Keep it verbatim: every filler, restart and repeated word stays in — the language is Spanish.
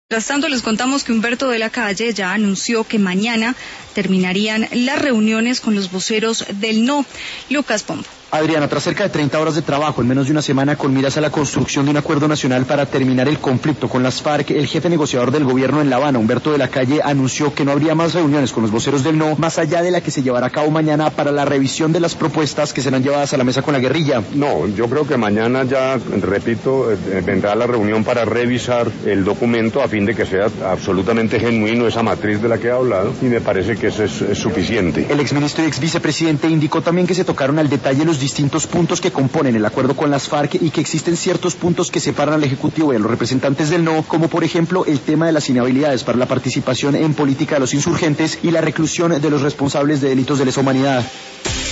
Mientras tanto, les contamos que Humberto de la Calle ya anunció que mañana terminarían las reuniones con los voceros del No. Lucas Pombo. Adriana, tras cerca de treinta horas de trabajo en menos de una semana con miras a la construcción de un acuerdo nacional para terminar el conflicto con las FARC, el jefe negociador del gobierno en La Habana, Humberto de la Calle, anunció que no habría más reuniones con los voceros del No, más allá de la que se llevará a cabo mañana para la revisión de las propuestas que serán llevadas a la mesa con la guerrilla. No, yo creo que mañana ya, repito, vendrá la reunión para revisar el documento a fin de que sea absolutamente genuino esa matriz de la que he hablado, y me parece que eso es, es suficiente. El exministro y exvicepresidente indicó también que se tocaron al detalle los distintos puntos que componen el acuerdo con las FARC y que existen ciertos puntos que separan al Ejecutivo y a los representantes del No, como por ejemplo el tema de las inhabilidades para la participación en política de los insurgentes y la reclusión de los responsables de delitos de lesa humanidad.